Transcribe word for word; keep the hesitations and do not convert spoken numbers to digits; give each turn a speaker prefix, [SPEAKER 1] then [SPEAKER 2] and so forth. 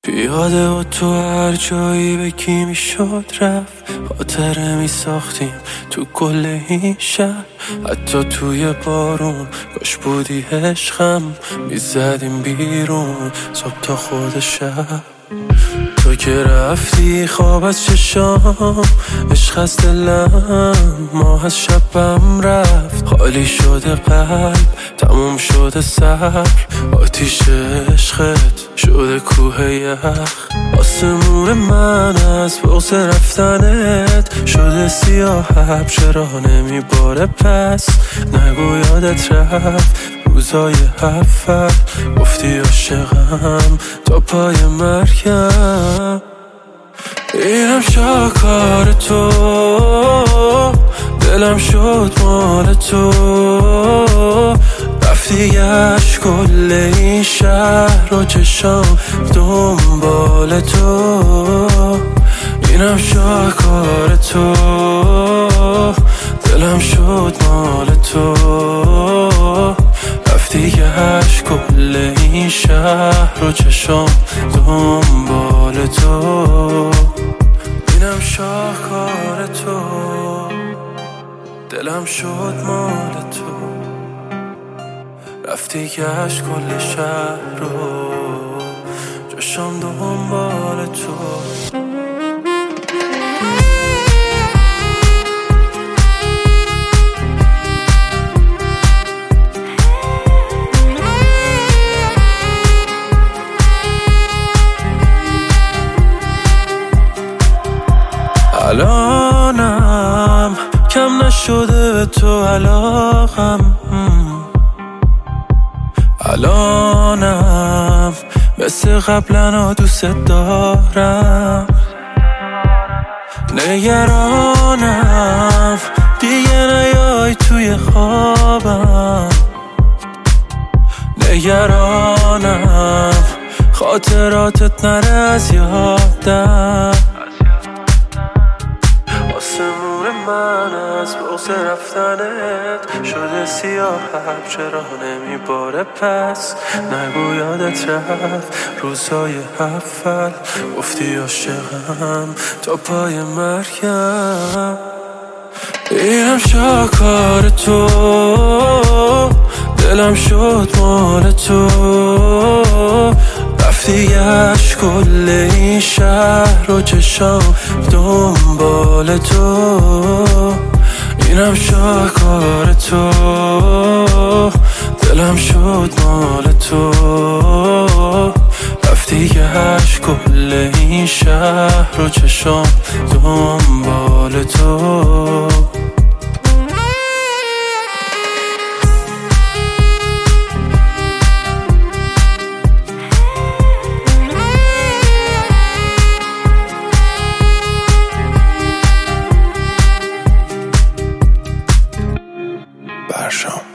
[SPEAKER 1] پیاده و تو هر جایی به کی میشد رفت، خاطره می ساختیم تو کل این شهر. حتی توی بارون کاش بودی عشقم، می زدیم بیرون صبح تا خود شب. تو که رفتی خواب از چشام، عشق از دلم ماه از شبم رفت. خالی شده قلب، تموم شده سر، آتیش عشقت شده کوه یخ. آسمون من از بغض رفتنت شده سیاه، چرا نمیباره پس؟ نگو یادت رفت روزای اول، گفتی عاشقم تا پای مرگم. اینم شاکار تو، دلم شد مال تو، رفتی گشت کل این شهر و چشام دنبال تو. اینم شاکار تو، دلم شد مال تو، رفتی گشت کل این شهر و چشام دنبال تو. اینم شاهکار تو، دلم شد مال تو، رفتی گشت کل شهر رو چشام دنبال تو. الانم کم نشده به تو علاقم، الانم مثل قبلا دوست دارم. نگرانم دیگه نیای توی خوابم، نگرانم خاطراتت نره از یادم. آسمون من از بغض رفتنت شده سیاه، چرا نمیباره پس؟ نگو یادت رفت روزای اول، گفتی عاشقم تا پای مرگم. اینم شاکار تو، دلم شد مال تو، رفتی گشت کل این شهر و چشام دنبال تو. اینم شاهکار تو، دلم شد مال تو، رفتی گشت کل این شهر و چشام دنبال تو. برشام